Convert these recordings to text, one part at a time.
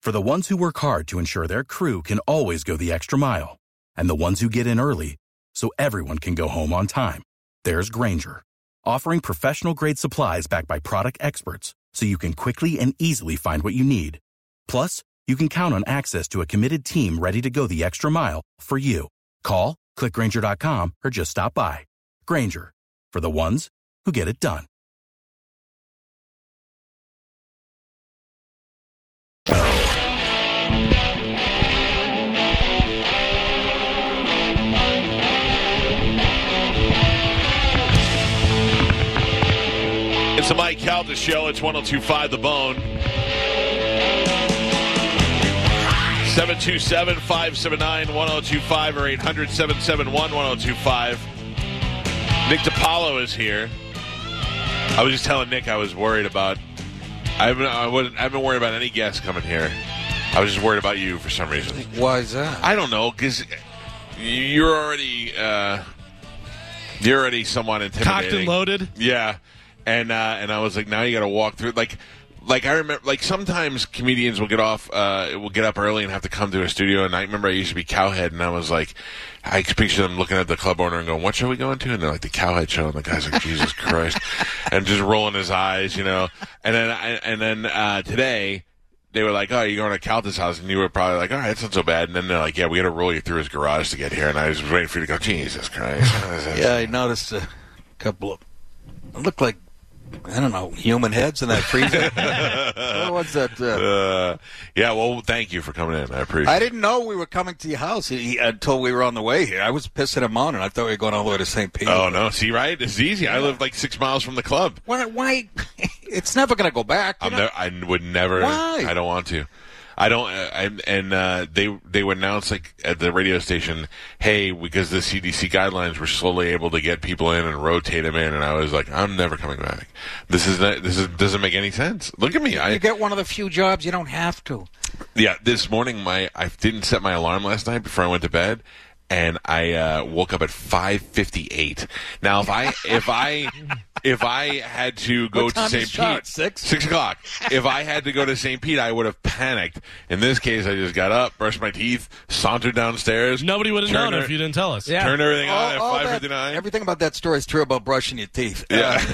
For the ones who work hard to ensure their crew can always go the extra mile, and the ones who get in early so everyone can go home on time, there's Grainger, offering professional-grade supplies backed by product experts so you can quickly and easily find what you need. Plus, you can count on access to a committed team ready to go the extra mile for you. Call, click Grainger.com, or just stop by. Grainger, for the ones who get it done. It's the Mike Calta Show. It's 102.5 The Bone. 727-579-1025 or 800-771-1025. Nick DiPaolo is here. I was just telling Nick I was worried about... I've been worried about any guest coming here. I was just worried about you for some reason. Why is that? I don't know, because you're already somewhat intimidating. Cocked and loaded? Yeah. And I was like, now you got to walk through. Like I remember, like sometimes comedians will get up early and have to come to a studio. And I remember I used to be Cowhead, and I was like, I picture them looking at the club owner and going, "What show are we going to?" And they're like, "The Cowhead Show." And the guy's like, "Jesus Christ," and just rolling his eyes, you know. And then today they were like, "Oh, you're going to Calta's house," and you were probably like, "All right, that's not so bad." And then they're like, "Yeah, we got to roll you through his garage to get here." And I was waiting for you to go, "Jesus Christ." Yeah, I noticed a couple of looked like, I don't know, human heads in that freezer. What's that? Yeah, well, thank you for coming in. I appreciate it. I didn't know we were coming to your house until we were on the way here. I was pissing him on, and I thought we were going all the way to St. Pete. Oh, no. See, right? It's easy. I live like 6 miles from the club. Why? It's never going to go back. I would never. Why? I don't want to. I don't, they would announce like at the radio station, hey, because the CDC guidelines, we're slowly able to get people in and rotate them in, and I was like, I'm never coming back. This doesn't make any sense. Look at me. You get one of the few jobs you don't have to. Yeah, this morning I didn't set my alarm last night before I went to bed, and I woke up at 5:58. Now, if I had to go to St. Pete, 6 o'clock. If I had to go to St. Pete, I would have panicked. In this case, I just got up, brushed my teeth, sauntered downstairs. Nobody would have known if you didn't tell us. Yeah. Turned everything on at 5:59. Everything about that story is true about brushing your teeth.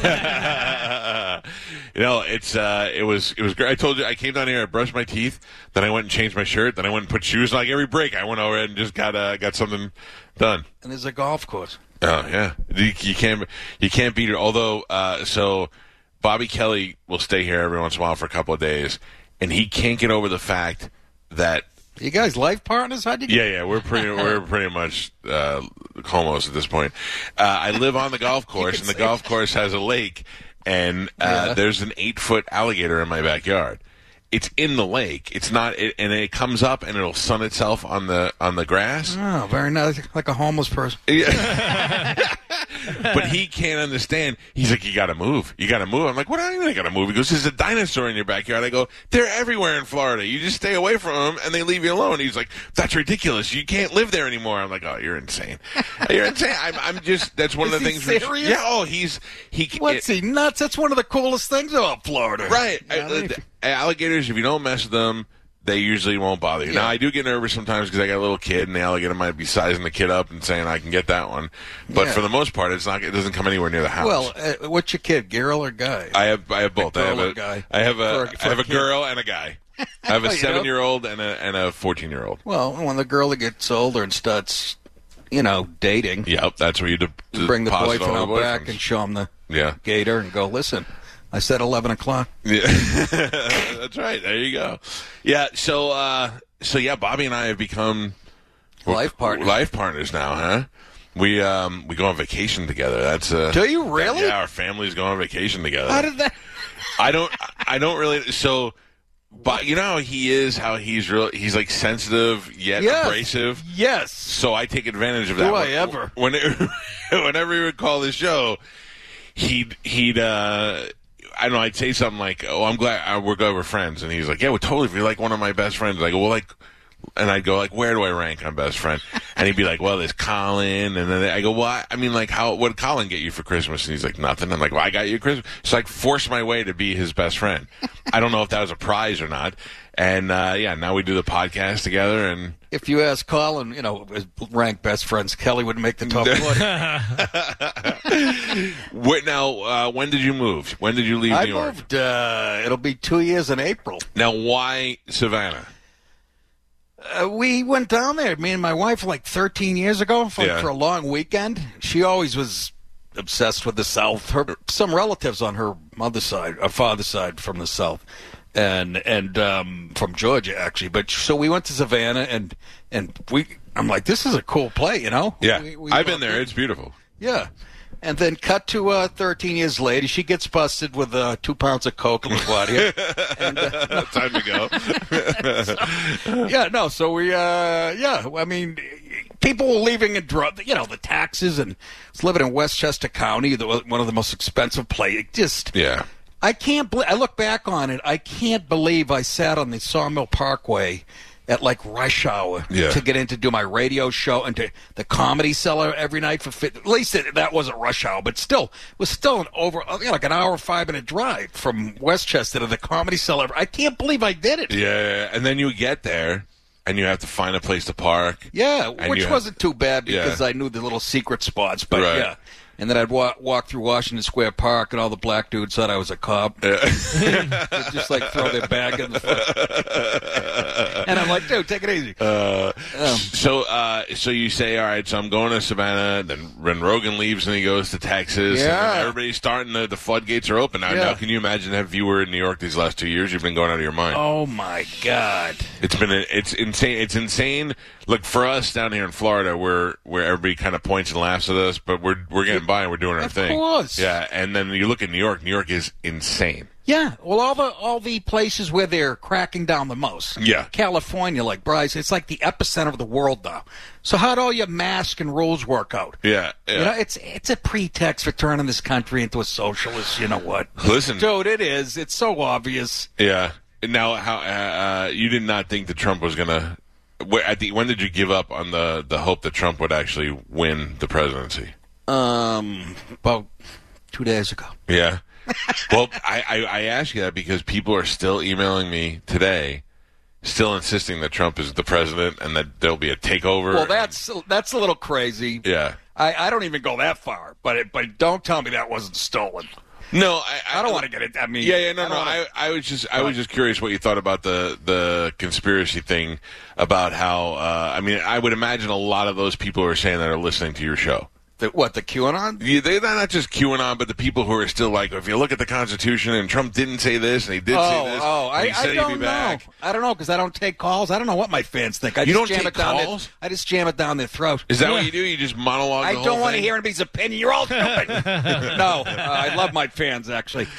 Yeah. You know, it was great. I told you, I came down here, I brushed my teeth, then I went and changed my shirt, then I went and put shoes on. Like every break, I went over and just got something done. And there's a golf course. Oh yeah, you can't beat it. Although, so Bobby Kelly will stay here every once in a while for a couple of days, and he can't get over the fact that you guys life partners. How'd you get? Yeah, we're pretty much homos at this point. I live on the golf course, and the golf course has a lake, and there's an 8-foot alligator in my backyard. It's in the lake. It's not, and it comes up and it'll sun itself on the grass. Oh, very nice, like a homeless person. Yeah. But he can't understand. He's like, you got to move. You got to move. I'm like, what do you mean I got to move? He goes, there's a dinosaur in your backyard. I go, they're everywhere in Florida. You just stay away from them and they leave you alone. He's like, that's ridiculous. You can't live there anymore. I'm like, oh, you're insane. You're insane. I'm just, that's one of the things. Serious? Yeah. Oh, he. What's he nuts? That's one of the coolest things about Florida. Right. Alligators, if you don't mess with them, they usually won't bother you. Yeah. Now, I do get nervous sometimes because I got a little kid, and the alligator might be sizing the kid up and saying, I can get that one. But for the most part, it doesn't come anywhere near the house. Well, what's your kid, girl or guy? I have both. I have a girl and a guy. I have a 7-year-old and a 14-year-old. Well, when the girl gets older and starts, dating. Yep, that's where you bring the boyfriend out back and show him the gator and go, listen, I said 11 o'clock. Yeah, that's right. There you go. Yeah. So Bobby and I have become life partners. Life partners now, huh? We go on vacation together. That's do you really? Yeah, our families go on vacation together. How did that? I don't really. So, but you know how he is. How he's like sensitive yet abrasive. Yes. So I take advantage of that. Do I ever? Whenever he would call the show, he'd I don't know, I'd say something like, oh, I'm glad we're friends. And he's like, yeah, well, totally, if you're like one of my best friends. I go, well, like, and I'd go, like, where do I rank on best friend? And he'd be like, well, there's Colin. And then I go, well, I mean, like, what did Colin get you for Christmas? And he's like, nothing. I'm like, well, I got you Christmas. So I forced my way to be his best friend. I don't know if that was a prize or not. And, now we do the podcast together. And if you ask Colin, rank best friends, Kelly would make the top 20. Now, when did you move? When did you leave New York? I moved, it'll be 2 years in April. Now, why Savannah? We went down there, me and my wife, like 13 years ago for a long weekend. She always was obsessed with the South. Some relatives on her mother's side, or father's side from the South. And from Georgia, actually. But so we went to Savannah, and I'm like, this is a cool play, Yeah, I've been there. It's beautiful. Yeah. And then cut to 13 years later, she gets busted with 2 pounds of coke in LaGuardia. Time to go. So we, I mean, people were leaving and the taxes, and it's living in Westchester County, one of the most expensive places. I can't believe, I look back on it, I can't believe I sat on the Sawmill Parkway at like rush hour to get in to do my radio show and to the Comedy Cellar every night at least that wasn't rush hour, but still, it was still like an hour, 5-minute drive from Westchester to the Comedy Cellar. I can't believe I did it. Yeah, and then you get there. And you have to find a place to park. Yeah, which wasn't too bad because I knew the little secret spots, but yeah. And then I'd walk through Washington Square Park, and all the black dudes thought I was a cop. They'd just like throw their bag in the front. And I'm like, dude, take it easy. So you say, all right, so I'm going to Savannah. Then Rogan leaves and he goes to Texas. Yeah. And everybody's starting. The floodgates are open now. Now, can you imagine if you were in New York these last 2 years? You've been going out of your mind. Oh my God! It's insane. It's insane. Look, for us down here in Florida, where everybody kind of points and laughs at us, but we're getting by and we're doing our thing. Of course. Yeah, and then you look at New York. New York is insane. Yeah, well, all the places where they're cracking down the most. Yeah. California, like Bryce, it's like the epicenter of the world now. So how'd all your masks and rules work out? Yeah. It's a pretext for turning this country into a socialist. You know what? Listen, dude, it is. It's so obvious. Yeah. Now, how you did not think that Trump was gonna? When did you give up on the hope that Trump would actually win the presidency? About 2 days ago. Yeah. Well, I ask you that because people are still emailing me today, still insisting that Trump is the president and that there'll be a takeover. Well, that's a little crazy. Yeah. I don't even go that far, but don't tell me that wasn't stolen. No, I don't want to get it. I mean, I was just curious what you thought about the conspiracy thing about how. I would imagine a lot of those people who are saying that are listening to your show. The QAnon? Yeah, they're not just QAnon, but the people who are still like, if you look at the Constitution and Trump didn't say this and he did say this. I don't know. I don't know because I don't take calls. I don't know what my fans think. You don't take calls? I just jam it down their throat. Is that what you do? You just monologue the whole thing? I don't want to hear anybody's opinion. You're all stupid. No, I love my fans, actually.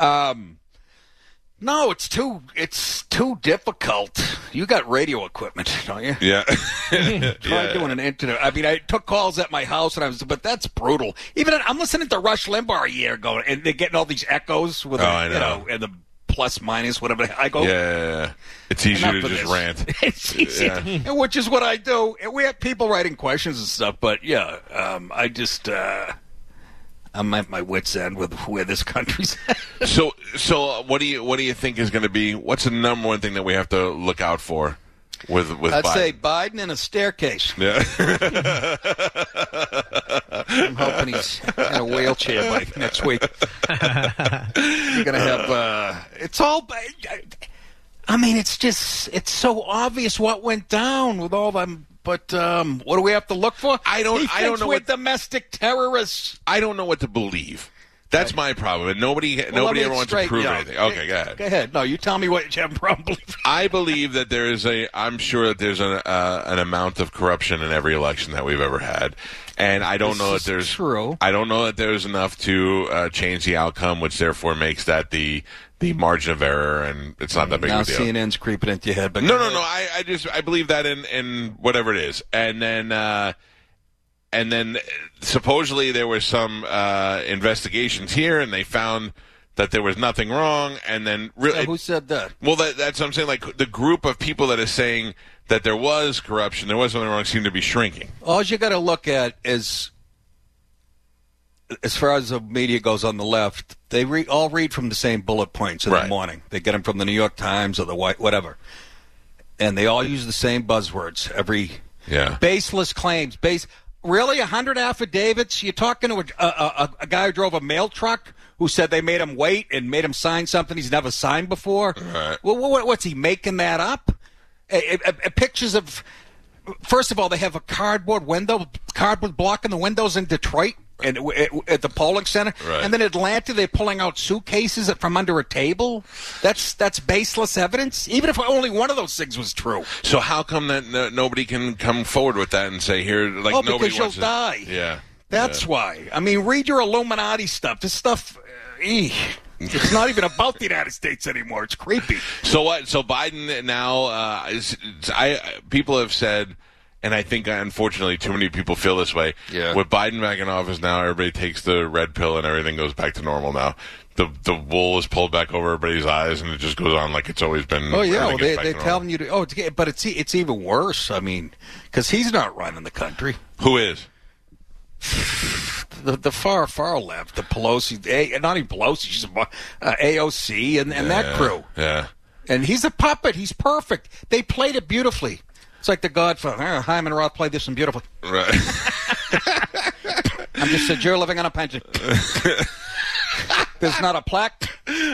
No, it's too difficult. You got radio equipment, don't you? Yeah. Try doing an internet. I mean, I took calls at my house, but that's brutal. Even I'm listening to Rush Limbaugh a year ago, and they're getting all these echoes with and the plus minus whatever. I go, yeah. It's easier to just rant. It's easier, which is what I do. And we have people writing questions and stuff, but I just. I'm at my wit's end with where this country's at. So what do you think is going to be? What's the number one thing that we have to look out for with Biden? I'd say Biden in a staircase. Yeah. I'm hoping he's in a wheelchair by next week. You're going to have. It's all. I mean, it's so obvious what went down with all them. But what do we have to look for? I don't know. We're domestic terrorists. I don't know what to believe. That's my problem. And nobody ever wants to prove anything. Okay, go ahead. Go ahead. No, you tell me what you have a problem believing. I believe that I'm sure that there's an amount of corruption in every election that we've ever had. And I don't know that there's true. I don't know that there's enough to change the outcome, which therefore makes that the margin of error, and it's not that big of a deal. Now CNN's creeping into your head. But No. I believe that in whatever it is. And then supposedly there was some investigations here, and they found that there was nothing wrong, and then really, who said that? Well, that's what I'm saying. Like the group of people that is saying that there was corruption, there was something wrong, seem to be shrinking. All you got to look at is, as far as the media goes on the left, they all read from the same bullet points in the morning. They get them from the New York Times or the whatever, and they all use the same buzzwords. Baseless claims. Really, 100 affidavits? You're talking to a guy who drove a mail truck who said they made him wait and made him sign something he's never signed before? Right. Well, what's he making that up? Pictures of, first of all, they have a cardboard blocking the windows in Detroit and at the polling center. Right. And then Atlanta, they're pulling out suitcases from under a table. That's baseless evidence, even if only one of those things was true. So how come that nobody can come forward with that and say, here, like, nobody because wants you'll die. Yeah. That's why. I mean, read your Illuminati stuff. This stuff, it's not even about the United States anymore. It's creepy. So what? So Biden now, people have said, and I think, unfortunately, too many people feel this way. Yeah. With Biden back in office now, everybody takes the red pill and everything goes back to normal now. The wool is pulled back over everybody's eyes, and it just goes on like it's always been. Oh, yeah. Well, they're telling you to. But it's even worse. I mean, because he's not running the country. Who is? The far left, the Pelosi, not even Pelosi, she's AOC and that crew. Yeah. And he's a puppet. He's perfect. They played it beautifully. It's like The Godfather. Hyman Roth played this one beautifully. Right. I'm just said you're living on a pension. There's not a plaque.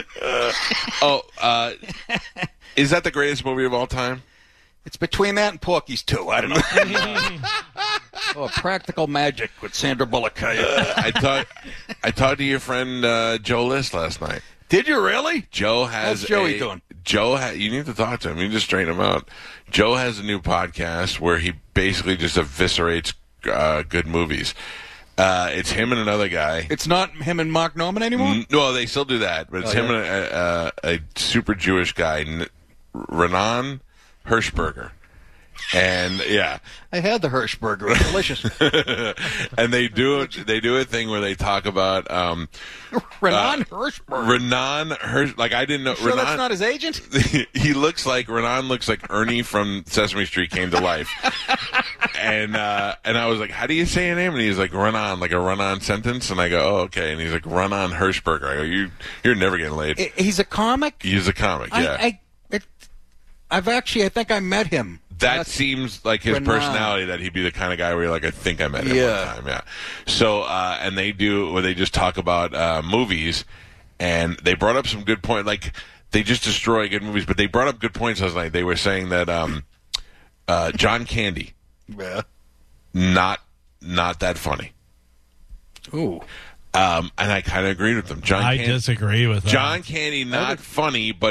Is that the greatest movie of all time? It's between that and Porky's 2. I don't know. Practical Magic with Sandra Bullock. I talked to your friend Joe List last night. Did you really? Joe has. How's Joey doing? You need to talk to him. You just straighten him out. Joe has a new podcast where he basically just eviscerates good movies. It's him and another guy. It's not him and Mark Norman anymore? No, they still do that, but it's him and a super Jewish guy, Renan Hirschberger. And I had the Hirschberger. It's delicious. And they do a thing where they talk about Renan Hirschberger. Like, I didn't know. Sure, that's not his agent. Renan looks like Ernie from Sesame Street came to life. And I was like, how do you say your name? And he's like, Renan, like a run-on sentence. And I go, oh, okay. And he's like, Renan Hirschberger. I go, you're never getting laid. He's a comic. He's a comic. Yeah. I think I met him. That seems like his personality, that he'd be the kind of guy where you're like, I think I met him one time. Yeah. So, and they do, where they just talk about movies, and they brought up some good points. Like, they just destroy good movies, but they brought up good points last night. They were saying that John Candy, not that funny. Ooh. And I kind of agreed with them. I disagree with that. John Candy, not funny, but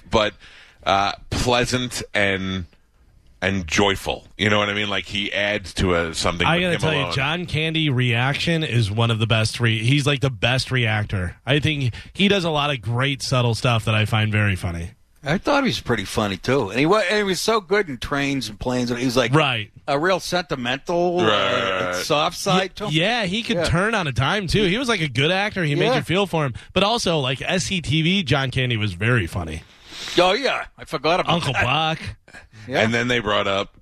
pleasant and joyful. You know what I mean? Like, he adds to something. I gotta tell you, John Candy reaction is one of the best. He's like the best reactor. I think he does a lot of great subtle stuff that I find very funny. I thought he was pretty funny too, and he was so good in Trains and Planes. And he was like a real sentimental, soft side to him. Yeah, he could turn on a dime too. He was like a good actor. He made you feel for him, but also like SCTV. John Candy was very funny. Oh yeah, I forgot about Uncle Buck. Yeah. And then they brought up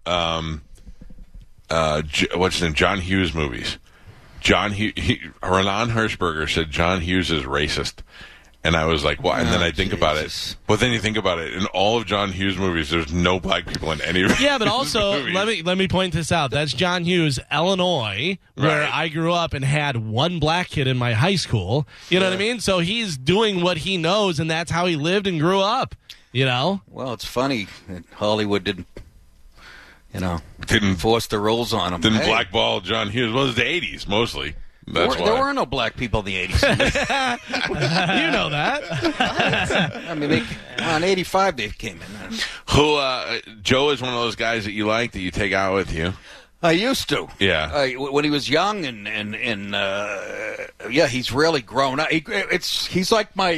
what's his name? John Hughes movies. Renan Hirschberger said John Hughes is racist. And I was like, what? And then I think about it. But then you think about it. In all of John Hughes' movies, there's no black people in any of his but also, movies. let me point this out. That's John Hughes, Illinois, where I grew up and had one black kid in my high school. You know what I mean? So he's doing what he knows, and that's how he lived and grew up. You know? Well, it's funny that Hollywood didn't force the rules on him. Didn't blackball John Hughes. Well, it was the 80s, mostly. That's why. There were no black people in the 80s. You know that. I mean, on 85 they came in. Joe is one of those guys that you like, that you take out with you. I used to. Yeah. When he was young and he's really grown up. He's like my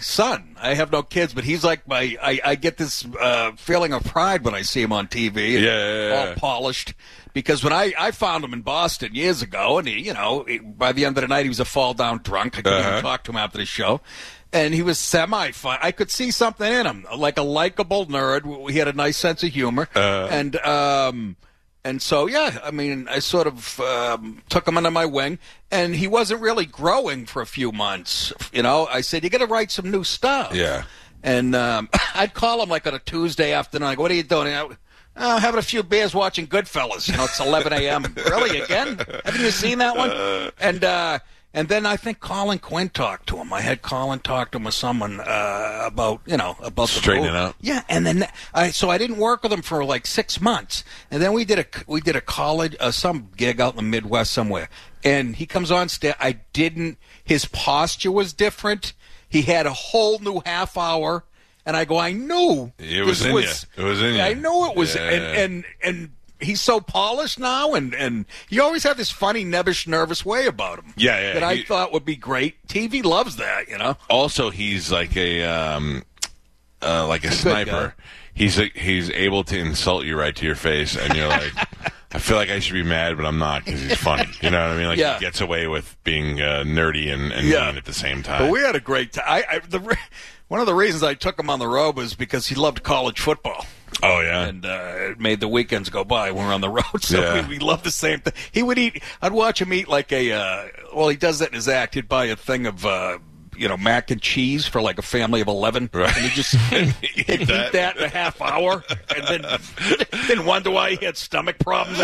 son. I have no kids, but he's like I get this feeling of pride when I see him on TV. All polished. Because when I found him in Boston years ago, and he, by the end of the night he was a fall down drunk. I couldn't even talk to him after the show. And he was semi-fun. I could see something in him, like a likable nerd. He had a nice sense of humor. And so, I mean, I sort of took him under my wing. And he wasn't really growing for a few months. I said, you got to write some new stuff. Yeah. And I'd call him like on a Tuesday afternoon. I go, what are you doing? Having a few beers watching Goodfellas. It's 11 a.m. Really, again? Haven't you seen that one? And then I think Colin Quinn talked to him. I had Colin talk to him with someone about the straightening out. Yeah, and then I didn't work with him for like 6 months, and then we did a college some gig out in the Midwest somewhere, and he comes on stage. His posture was different. He had a whole new half hour, and I go, I knew it was in you. It was in you. I knew it was, and he's so polished now, and he always had this funny, nebbish, nervous way about him. Yeah. That I thought would be great. TV loves that, Also, he's like a sniper. He's able to insult you right to your face, and you're like, I feel like I should be mad, but I'm not because he's funny. You know what I mean? Like he gets away with being nerdy and mean at the same time. But we had a great time. One of the reasons I took him on the road was because he loved college football. Oh, yeah. And it made the weekends go by when we were on the road. So we loved the same thing. He would eat, I'd watch him eat like he does that in his act. He'd buy a thing of, mac and cheese for like a family of 11. Right. And he'd eat that in a half hour and then wonder why he had stomach problems.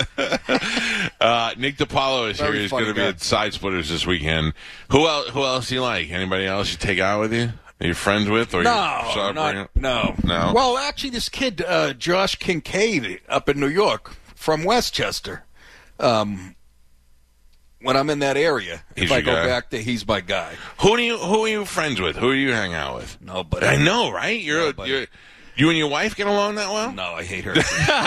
Nick DiPaolo is here. He's going to be at Side Splitters this weekend. Who else do you like? Anybody else you take out with you? Are you friends with? Or No. Well, actually, this kid, Josh Kincaid, up in New York, from Westchester, when I'm in that area, if I go back there, he's my guy. Who are you friends with? Who do you hang out with? Nobody. I know, right? You and your wife get along that well? No, I hate her.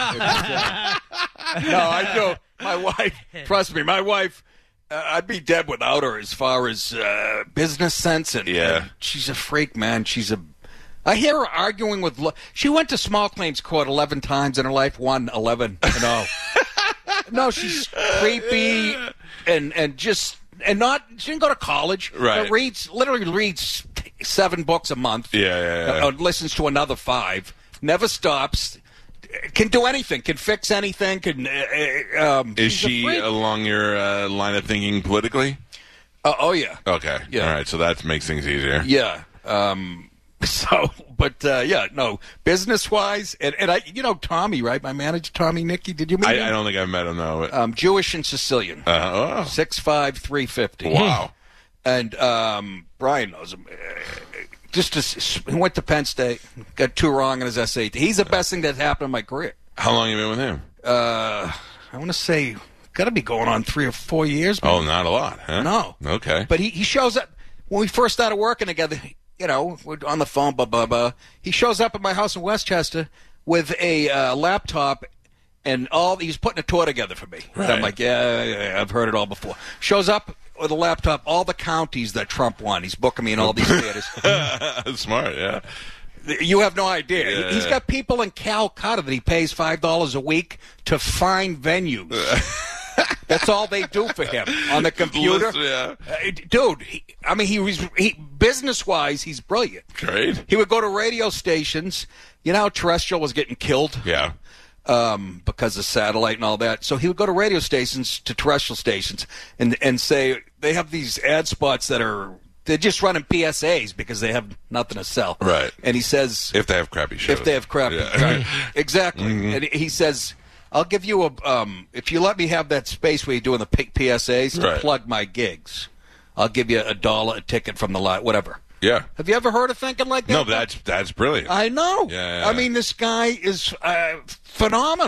No, I do. My wife, trust me, I'd be dead without her as far as business sense. And she's a freak, man. I hear her arguing with... She went to small claims court 11 times in her life, won 11. No, she's creepy and not... She didn't go to college. Right. Literally reads 7 books a month. Yeah. Listens to another 5. Never stops. Can do anything. Can fix anything. Is she along your line of thinking politically? Oh yeah. Okay. Yeah. All right. So that makes things easier. Yeah. No. Business wise, and I, Tommy, right? My manager, Tommy Nicky. Did you meet him? I don't think I've met him though. Jewish and Sicilian. 6'5", 350. Wow. And Brian knows him. He went to Penn State, got 2 wrong in his SAT. He's the best thing that's happened in my career. How long have you been with him? I want to say, got to be going on 3 or 4 years. Oh, not a lot, huh? No. Okay. But he shows up, when we first started working together, we're on the phone, blah, blah, blah. He shows up at my house in Westchester with a laptop and he's putting a tour together for me. Right. And I'm like, yeah, I've heard it all before. Shows up with a laptop, all the counties that Trump won. He's booking me in all these theaters. Smart, yeah. You have no idea. Yeah. He's got people in Calcutta that he pays $5 a week to find venues. That's all they do for him on the computer. Dude, business-wise, he's brilliant. Great. He would go to radio stations. You know how terrestrial was getting killed? Yeah. Because of satellite and all that. So he would go to radio stations, to terrestrial stations, and say they have these ad spots they're just running PSAs because they have nothing to sell. Right. And he says... If they have crappy shows. Right. Exactly. Mm-hmm. And he says, I'll give you if you let me have that space where you're doing the PSAs to plug my gigs, I'll give you $1 a ticket from the lot, whatever. Yeah. Have you ever heard of thinking like that? No, that's brilliant. I know. Yeah. I mean, this guy is phenomenal.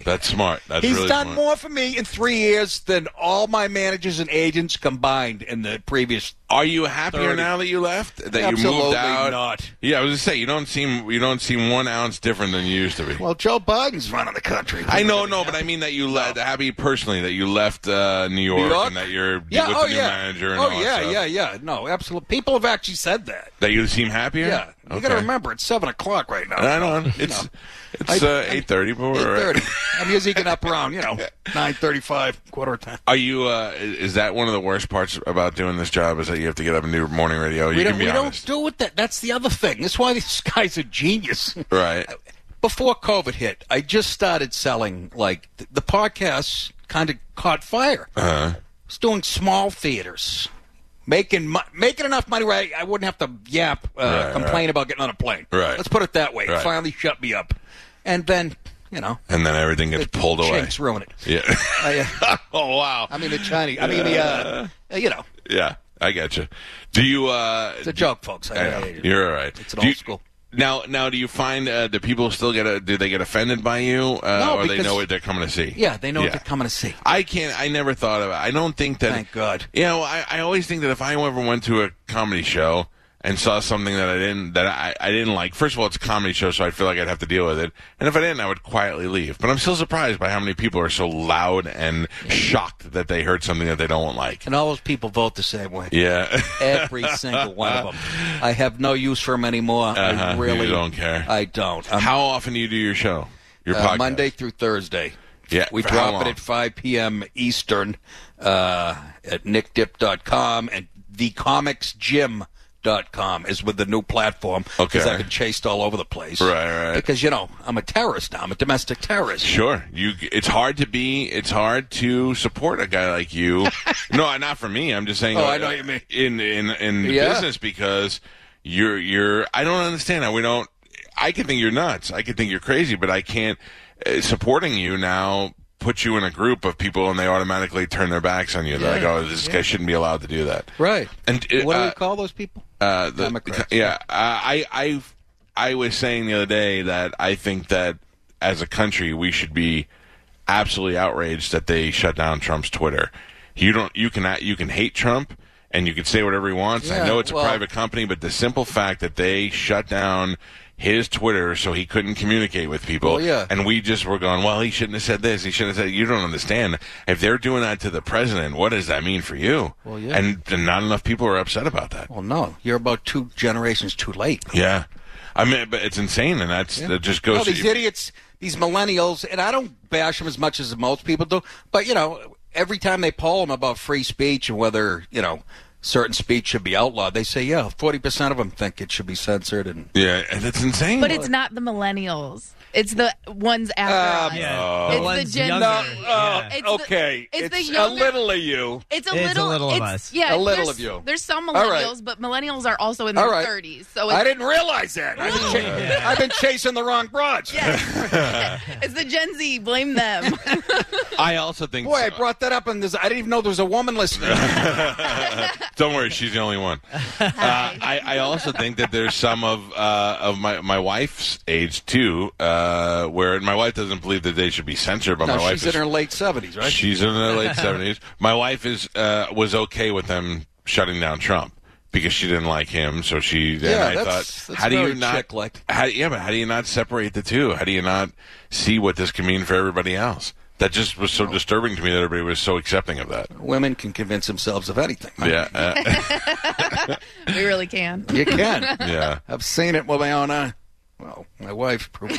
That's smart. That's He's really done smart. more for me in 3 years than all my managers and agents combined in the previous. Are you happier 30. now that you left? That you Absolutely moved out? not. Yeah, I was going to say you don't seem 1 ounce different than you used to be. Well, Joe Biden's running the country. I know, but I mean that you left. Happy personally that you left New York and that you're with the new manager. And all that stuff. Yeah. No, absolutely. People have actually said that. That you seem happier. Yeah, you got to remember it's 7:00 right now. I know it's 8:30, but we're 8:30. I'm usually getting up around 9:35, 10:15. Are you? Is that one of the worst parts about doing this job? Is that you have to get up and do morning radio? We don't do it. That's the other thing. That's why this guy's a genius. Right. Before COVID hit, I just started selling the podcasts. Kind of caught fire. I was doing small theaters, making enough money where I wouldn't have to complain about getting on a plane. Right. Let's put it that way. It finally shut me up, and then. And then everything gets pulled away. Chinks ruin it. Yeah. Oh wow. I mean the Chinese. I mean the. Yeah, I get you. Do you? It's a joke, folks. You're all right. It's an old school. Now, do you find do people still do they get offended by you, no, or they know what they're coming to see? Yeah, they know what they're coming to see. I never thought of it. I don't think that. Thank God. I always think that if I ever went to a comedy show and saw something that I didn't like, first of all, it's a comedy show, so I feel like I'd have to deal with it. And if I didn't, I would quietly leave. But I'm still surprised by how many people are so loud and shocked that they heard something that they don't like. And all those people vote the same way. Yeah. Every single one of them. I have no use for them anymore. I really you don't care. I don't. How often do you do your show? Your podcast? Monday through Thursday. Yeah. We drop it at 5 p.m. Eastern at nickdip.com and thecomicsgym.com is with the new platform because I've been chased all over the place. Right. Because I'm a terrorist now. I'm a domestic terrorist. Sure. It's hard to support a guy like you. No, not for me. I'm just saying. I know what you mean. In business because you're. I don't understand how we don't. I could think you're nuts. I could think you're crazy, but I can't. Supporting you now put you in a group of people and they automatically turn their backs on you. They're like, oh, this guy shouldn't be allowed to do that. Right. And what do we call those people? Democrats. Yeah. I was saying the other day that I think that as a country we should be absolutely outraged that they shut down Trump's Twitter. You can hate Trump and you can say whatever he wants. Yeah, I know it's a private company, but the simple fact that they shut down his Twitter so he couldn't communicate with people. And we just were going, well, he shouldn't have said this. He shouldn't have said. You don't understand. If they're doing that to the president, what does that mean for you? Well, yeah. And not enough people are upset about that. Well, no. You're about 2 generations too late. Yeah. I mean, but it's insane, and that just goes. No, these idiots, these millennials, and I don't bash them as much as most people do, but, every time they poll them about free speech and whether, certain speech should be outlawed, they say, 40% of them think it should be censored. And that's insane. But it's not the millennials. It's the ones after us. It's the Gen Z. It's the younger, a little of you. It's a little of us. Yeah, a little of you. There's some millennials, but millennials are also in their 30s. So I didn't realize that. I've been chasing the wrong broads. Yeah. It's the Gen Z. Blame them. I also think. Boy, I brought that up, and I didn't even know there was a woman listening. Don't worry, she's the only one. I also think that there's some of my wife's age too. Where my wife doesn't believe that they should be censored, but my wife she's in her late 70s, right? She's in her late 70s. My wife was okay with them shutting down Trump because she didn't like him. So she. Yeah, and I that's thought, how do you not? Chick-like. But how do you not separate the two? How do you not see what this can mean for everybody else? That just was so disturbing to me that everybody was so accepting of that. Women can convince themselves of anything. Yeah, we really can. You can. Yeah, I've seen it with my own eye. Well, my wife. Nick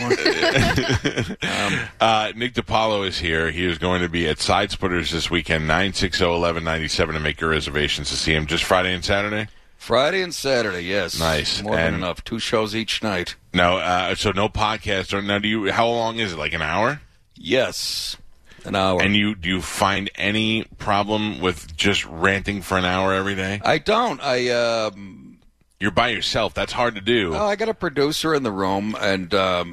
DiPaolo is here. He is going to be at Side Splitters this weekend, 960-1197 to make your reservations to see him. Just Friday and Saturday? Friday and Saturday, yes. Nice. More than enough. 2 shows each night. No, so no podcast. Now, how long is it? Like an hour? Yes. An hour. And do you find any problem with just ranting for an hour every day? I don't. You're by yourself. That's hard to do. I got a producer in the room, and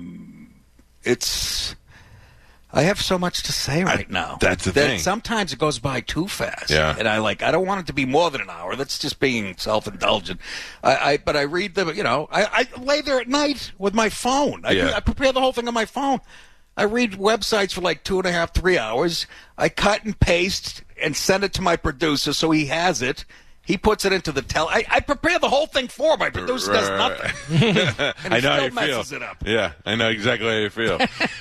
I have so much to say right now. That's the thing. Sometimes it goes by too fast. Yeah. And I don't want it to be more than an hour. That's just being self-indulgent. But I read I lay there at night with my phone. I prepare the whole thing on my phone. I read websites for like 2.5, 3 hours. I cut and paste and send it to my producer so he has it. He puts it into the I prepare the whole thing for him. My producer does nothing. And I know how you messes feel. It up. Yeah, I know exactly how you feel.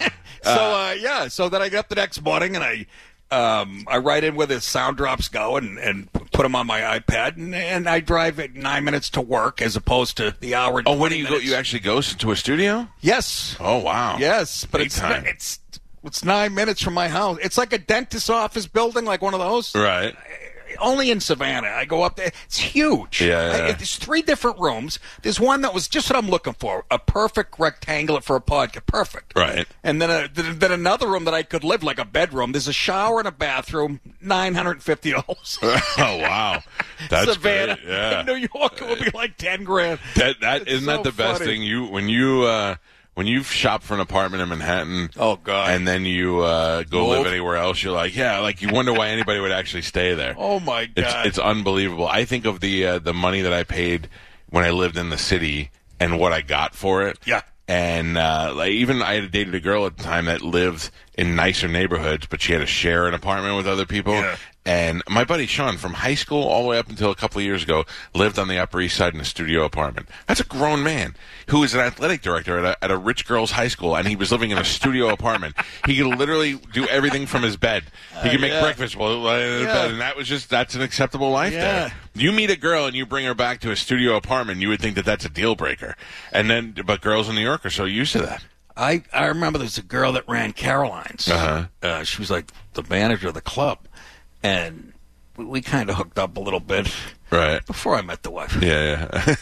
So then I get up the next morning and I write in where the sound drops go and put them on my iPad, and I drive at 9 minutes to work as opposed to the hour and 20 when do you minutes. go? You actually go to a studio? Yes. Oh, wow. Yes, but it's 9 minutes from my house. It's like a dentist's office building, like one of those. Right. Only in Savannah. I go up there. It's huge. Yeah. There's 3 different rooms. There's one that was just what I'm looking for. A perfect rectangular for a podcast. Perfect. Right. And then another room that I could live, like a bedroom. There's a shower and a bathroom. $950. Oh, wow. That's Savannah. great. Yeah. In New York, it would be like $10,000. That isn't that the best thing? When you shop for an apartment in Manhattan, oh God, and then you go live anywhere else, you're like, you wonder why anybody would actually stay there. Oh my God, it's unbelievable. I think of the money that I paid when I lived in the city and what I got for it. Yeah. And even I had dated a girl at the time that lived in nicer neighborhoods, but she had to share an apartment with other people. Yeah. And my buddy Sean, from high school all the way up until a couple of years ago, lived on the Upper East Side in a studio apartment. That's a grown man who is an athletic director at a rich girls' high school, and he was living in a studio apartment. He could literally do everything from his bed. He could make breakfast while in bed, and that's an acceptable life there. You meet a girl and you bring her back to a studio apartment, you would think that that's a deal breaker. But girls in New York are so used to that. I remember there was a girl that ran Caroline's. Uh-huh. She was like the manager of the club. And we kind of hooked up a little bit, right, before I met the wife. Yeah.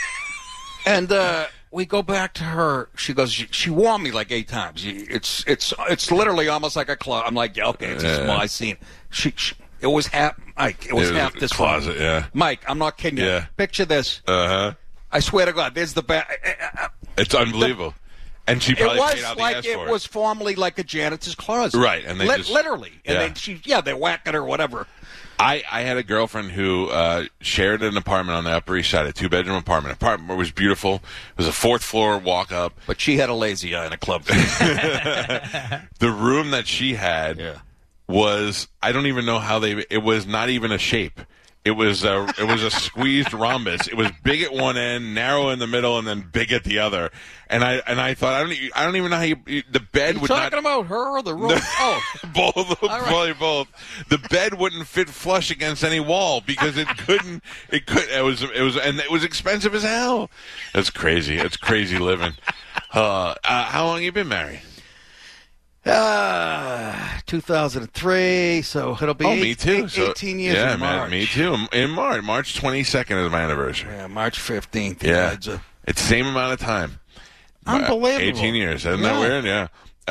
And we go back to her. She goes. She warned me like 8 times. It's literally almost like a club. I'm like, okay, it's a small scene. It was half. Mike, it was half this closet. room. Yeah, Mike, I'm not kidding you. Yeah. Picture this. I swear to God, there's the back. It's unbelievable. And she probably paid out the ass for it. It was formerly like a janitor's closet. Right, and they literally. And then they're whacking her or whatever. I had a girlfriend who shared an apartment on the Upper East Side, a 2-bedroom apartment. Apartment was beautiful. It was a 4th floor walk up. But she had a lazy eye in a club. The room that she had was, I don't even know how it was not even a shape. It was a squeezed rhombus. It was big at one end, narrow in the middle, and then big at the other. And I thought I don't even know how the bed would not. Talking about her or the room? Oh, both, probably both. The bed wouldn't fit flush against any wall because it couldn't. It was expensive as hell. It's crazy. It's crazy living. How long have you been married? 2003, so it'll be me too. 18 years in March. Man, me too. In March. March 22nd is my anniversary. Yeah, March 15th. Yeah. It's the same amount of time. Unbelievable. 18 years. Isn't that weird? Yeah.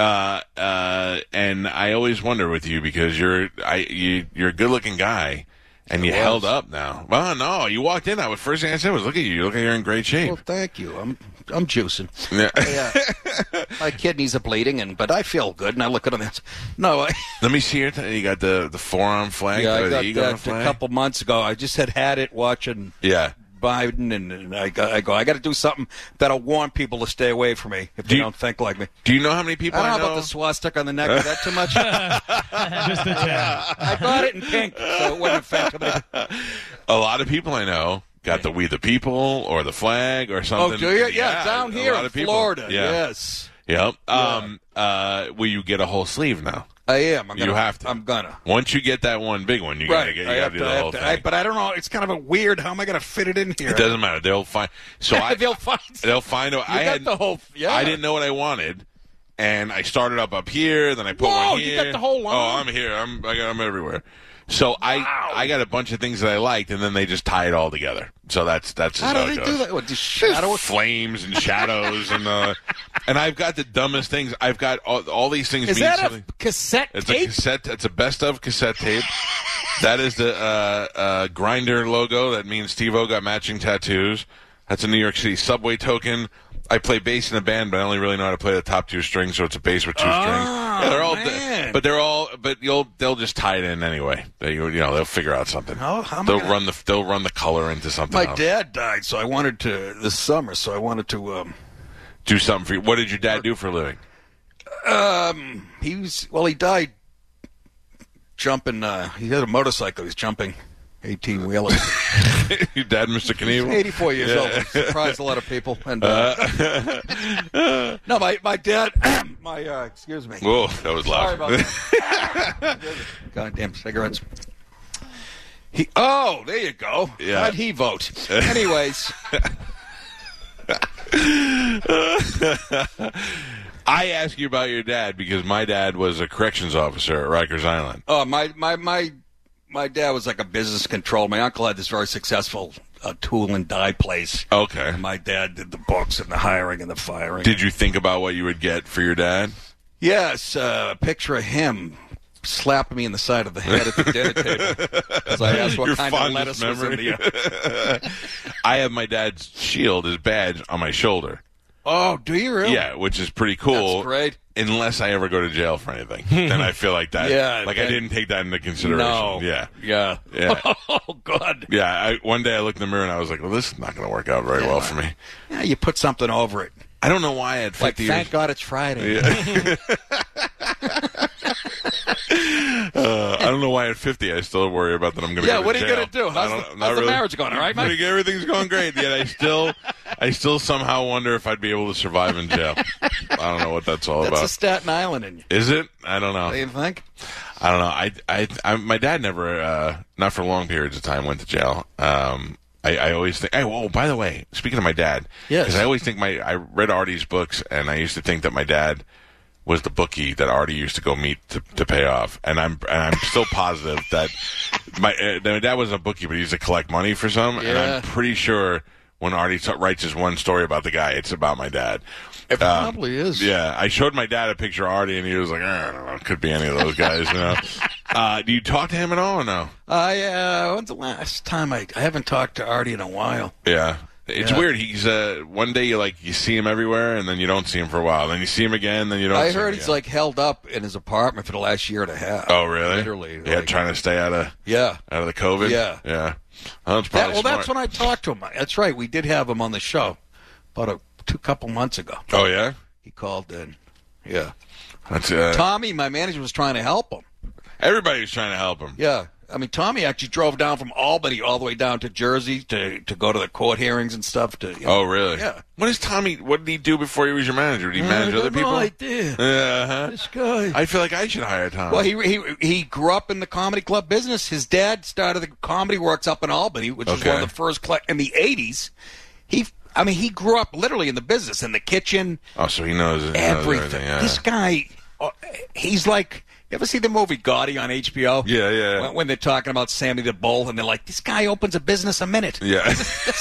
And I always wonder with you because you're a good-looking guy. And you held up now. Well, no, you walked in. The first thing I said was, "Look at you! You look like you're in great shape." Well, thank you. I'm juicing. Yeah. My kidneys are bleeding, but I feel good. And I look at them. No, let me see your. You got the forearm flag. Yeah, I got that a couple months ago. I just had it watching. Yeah. Biden, and I got to do something that'll warn people to stay away from me if they don't think like me. Do you know how many people I know? About the swastika on the neck? Is that too much? Just a tad. I got it in pink, so it wouldn't affect me. A lot of people I know got the We the People or the flag or something. Oh, do you? Yeah, down here in Florida. Yeah. Yes. Yep. Will you get a whole sleeve now? I am. You have to. I'm gonna. Once you get that one big one, you gotta do the whole thing. But I don't know. It's kind of a weird. How am I gonna fit it in here? It doesn't matter. They'll find. They'll find. I had the whole. Yeah. I didn't know what I wanted, and I started up here. Then I put one here. You got the whole line. Oh, I'm here. I'm everywhere. So I got a bunch of things that I liked, and then they just tie it all together. So that's how do they do that? What, flames and shadows and I've got the dumbest things. I've got all these things. Is that a cassette tape? It's a cassette. It's a best of cassette tape. That is the Grindr logo. That means Steve-O got matching tattoos. That's a New York City subway token. I play bass in a band, but I only really know how to play the top 2 strings, so it's a bass with 2 strings. Yeah, they're all, man. They'll just tie it in anyway. They'll figure out something. They'll run the color into something. My dad died, so I wanted to this summer. So I wanted to do something for you. What did your dad do for a living? He died jumping. He had a motorcycle. He was jumping 18-wheelers. Your dad, Mr. Knievel? 84 years old. Surprised a lot of people. And no, my dad. Excuse me. Whoa, that was loud. Sorry about that. Goddamn cigarettes. There you go. Yeah. How'd he vote? Anyways. I ask you about your dad because my dad was a corrections officer at Rikers Island. Oh, my dad was like a business control. My uncle had this very successful tool and die place. Okay. And my dad did the books and the hiring and the firing. Did you think about what you would get for your dad? Yes, a picture of him slapping me in the side of the head at the dinner table. Because I asked what kind of lettuce was in the... I have my dad's shield, his badge, on my shoulder. Oh, do you really? Yeah, which is pretty cool. That's great. Unless I ever go to jail for anything. Then I feel like that. Yeah. Like I didn't take that into consideration. No. Yeah. Yeah. Oh, God. Yeah. One day I looked in the mirror and I was like, well, this is not going to work out very well for me. Yeah, you put something over it. I don't know why at 50 years. Thank God it's Friday. Yeah. I don't know why at 50 I still worry about that I'm going to go to jail. Yeah, what are you going to do? How's the marriage going? All right, Mike? Everything's going great. Yet I still somehow wonder if I'd be able to survive in jail. I don't know what that's all about. That's a Staten Island in you. Is it? I don't know. Do you think? I don't know. My dad never, not for long periods of time, went to jail. I always think. Oh, by the way, speaking of my dad, yes, because I always think I read Artie's books, and I used to think that my dad was the bookie that Artie used to go meet to pay off, and I'm still positive that my dad wasn't a bookie, but he used to collect money for some, and I'm pretty sure when Artie writes his one story about the guy, it's about my dad. It probably is. Yeah, I showed my dad a picture of Artie, and he was like, I don't know, it could be any of those guys, you know. Do you talk to him at all or no? When's the last time I haven't talked to Artie in a while. Yeah. It's weird. He's one day you see him everywhere, and then you don't see him for a while. Then you see him again, then you don't. I heard he's like held up in his apartment for the last year and a half. Oh, really? Literally. Yeah, trying to stay out of the COVID. Yeah. Oh, that's when I talked to him. That's right. We did have him on the show about a couple months ago. Oh yeah. He called in. Yeah. That's Tommy, my manager, was trying to help him. Everybody was trying to help him. Yeah. I mean, Tommy actually drove down from Albany all the way down to Jersey to go to the court hearings and stuff. Oh, really? Yeah. What did he do before he was your manager? Did he manage other people? I did. This guy. I feel like I should hire Tommy. Well, he grew up in the comedy club business. His dad started the Comedy Works up in Albany, which was one of the first in the 80s. He grew up literally in the business, in the kitchen. Oh, so he knows everything. Yeah. This guy, he's like... You ever see the movie Gotti on HBO? Yeah. When they're talking about Sammy the Bull, and they're like, "This guy opens a business a minute." Yeah.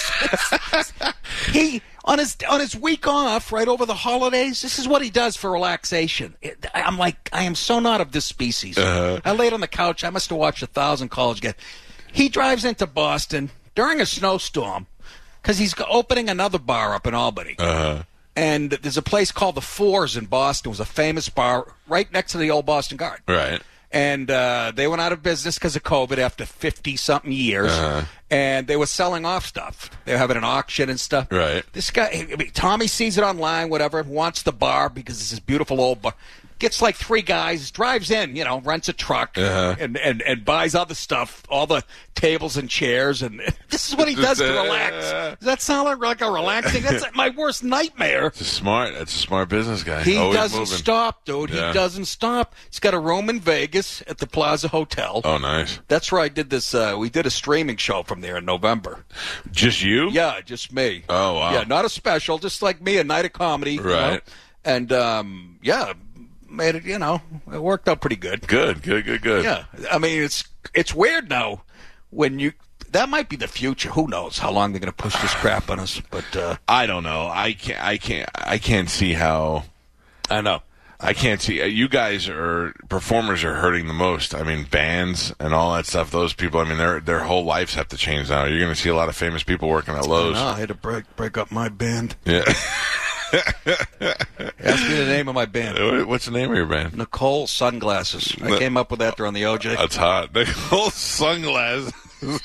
He on his week off, right over the holidays, this is what he does for relaxation. I'm like, I am so not of this species. I laid on the couch. I must have watched 1,000 college games. He drives into Boston during a snowstorm because he's opening another bar up in Albany. And there's a place called the Fours in Boston. It was a famous bar right next to the old Boston Garden. Right. And they went out of business because of COVID after 50-something years. And they were selling off stuff. They were having an auction and stuff. Right. This guy, Tommy sees it online, whatever, wants the bar because it's this beautiful old bar. Gets like 3 guys, drives in, rents a truck, and buys other stuff, all the tables and chairs, and this is what he does to relax. Does that sound like a relaxing? That's my worst nightmare. It's a smart business guy. He Always doesn't moving. stop, dude. Yeah. He doesn't stop. He's got a room in Vegas at the Plaza Hotel. Oh, nice. That's where I did this. We did a streaming show from there in November. Just you? Yeah, just me. Oh, wow. Yeah, not a special, just like me, a night of comedy. Right. And, made it, it worked out pretty good. Good. Yeah. I mean, it's weird now when that might be the future. Who knows how long they're going to push this crap on us, but I don't know. I can't see how. I know. I can't see. You guys performers are hurting the most. I mean, bands and all that stuff. Those people, I mean, their whole lives have to change now. You're going to see a lot of famous people working at Lowe's. I had to break up my band. Yeah. Ask me the name of my band. What's the name of your band? Nicole Sunglasses. I came up with that during the OJ. That's hot. Nicole Sunglasses.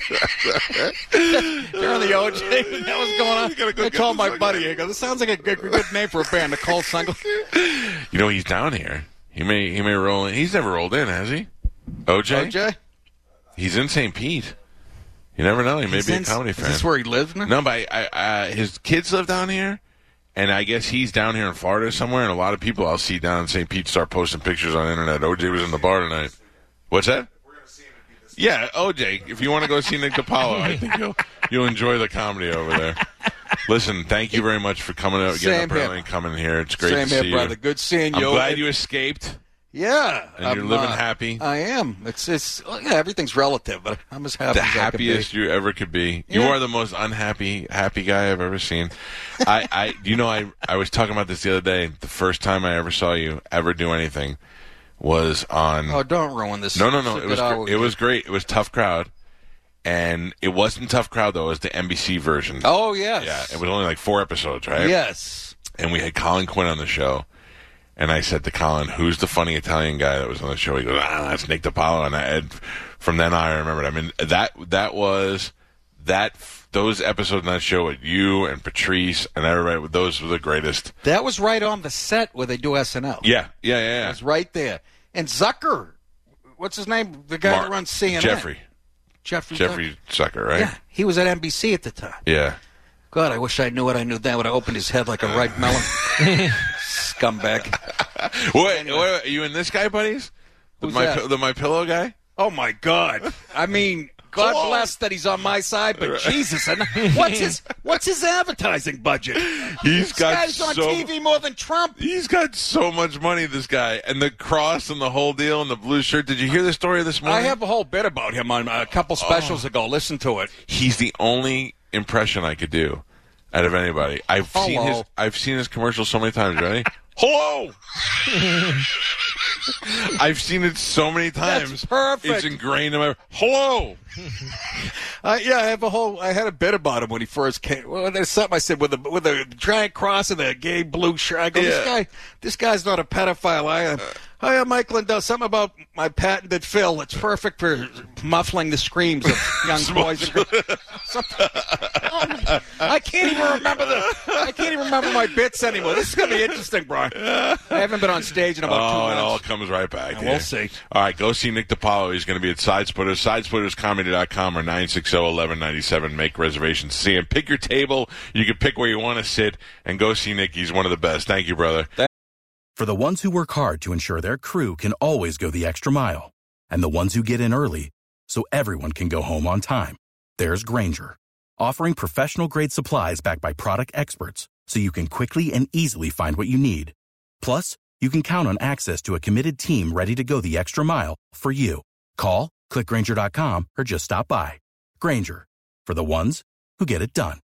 During the OJ, when that was going on, I told my buddy, I go, this sounds like a good name for a band, Nicole Sunglass. You know, he's down here. He may roll in. He's never rolled in, has he? OJ? He's in St. Pete. You never know. He may be a comedy fan. Is this where he lives now? No, but his kids live down here, and I guess he's down here in Florida somewhere, and a lot of people I'll see down in St. Pete start posting pictures on the internet. OJ was in the bar tonight. What's that? We're going to see him at this. Yeah, OJ, if you want to go see Nick DiPaolo, I think you'll enjoy the comedy over there. Listen, thank you very much for coming out, getting up early and coming here. It's great to see you. Same here, brother. Good seeing you. I'm glad you escaped. Yeah. And you're living happy. I am. It's everything's relative, but I'm as happy as I could be. The happiest you ever could be. Yeah. You are the most happy guy I've ever seen. I was talking about this the other day. The first time I ever saw you ever do anything was on... Oh, don't ruin this. No. It was great. It was Tough Crowd. And it wasn't Tough Crowd, though. It was the NBC version. Oh, yes. Yeah, it was only like 4 episodes, right? Yes. And we had Colin Quinn on the show. And I said to Colin, who's the funny Italian guy that was on the show? He goes, that's Nick DiPaolo. And from then on, I remembered. I mean, those episodes on that show with you and Patrice and everybody, those were the greatest. That was right on the set where they do SNL. Yeah. It was right there. And Zucker, what's his name? The guy that runs CNN. Jeffrey Zucker, right? Yeah, he was at NBC at the time. Yeah. God, I wish I knew what I knew then. Would have opened his head like a ripe melon. Scumbag. Wait, are you and this guy buddies? The My Pillow guy? Oh, my God. I mean, God bless that he's on my side, but Jesus, what's his advertising budget? This guy's on TV more than Trump. He's got so much money, this guy. And the cross and the whole deal and the blue shirt. Did you hear the story this morning? I have a whole bit about him on a couple specials ago. Listen to it. He's the only impression I could do out of anybody. I've seen his commercials so many times. Ready? Hello. I've seen it so many times. That's perfect. It's ingrained in my. Hello. I had a bit about him when he first came. Well, there's something I said with a giant cross and a gay blue shirt. I go, this guy's not a pedophile. I am. Hi, I'm Mike Lindell. Something about my patented fill. It's perfect for muffling the screams of young boys and girls. I can't even remember my bits anymore. This is going to be interesting, Brian. I haven't been on stage in about 2 months. It all comes right back. We'll see. All right, go see Nick DiPaolo. He's going to be at Sidesplitters, sidesplitterscomedy.com or 960-1197. Make reservations to see him. Pick your table. You can pick where you want to sit and go see Nick. He's one of the best. Thank you, brother. For the ones who work hard to ensure their crew can always go the extra mile, and the ones who get in early so everyone can go home on time, there's Grainger, offering professional-grade supplies backed by product experts so you can quickly and easily find what you need. Plus, you can count on access to a committed team ready to go the extra mile for you. Call, click Grainger.com, or just stop by. Grainger, for the ones who get it done.